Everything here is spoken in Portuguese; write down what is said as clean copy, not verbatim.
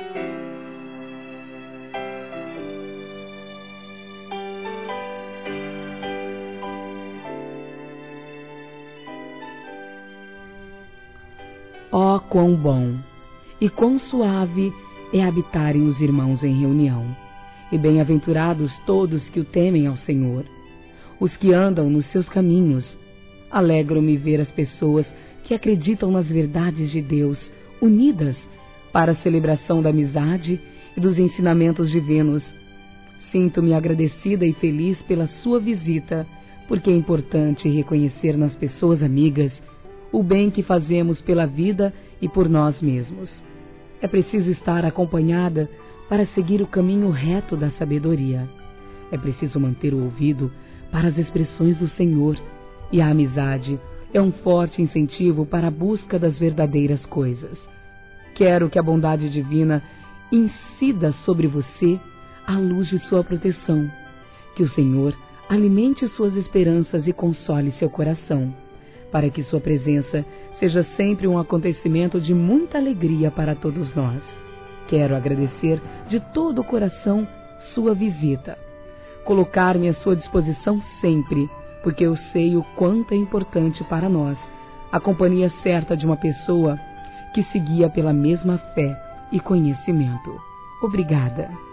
Ó, quão bom e quão suave é habitarem os irmãos em reunião, e bem-aventurados todos que o temem ao Senhor, os que andam nos seus caminhos. Alegro-me ver as pessoas que acreditam nas verdades de Deus, unidas para a celebração da amizade e dos ensinamentos divinos. Sinto-me agradecida e feliz pela sua visita, porque é importante reconhecer nas pessoas amigas o bem que fazemos pela vida e por nós mesmos. É preciso estar acompanhada para seguir o caminho reto da sabedoria. É preciso manter o ouvido para as expressões do Senhor, e a amizade é um forte incentivo para a busca das verdadeiras coisas. Quero que a bondade divina incida sobre você a luz de sua proteção. Que o Senhor alimente suas esperanças e console seu coração, para que sua presença seja sempre um acontecimento de muita alegria para todos nós. Quero agradecer de todo o coração sua visita, colocar-me à sua disposição sempre, porque eu sei o quanto é importante para nós a companhia certa de uma pessoa que se guia pela mesma fé e conhecimento. Obrigada.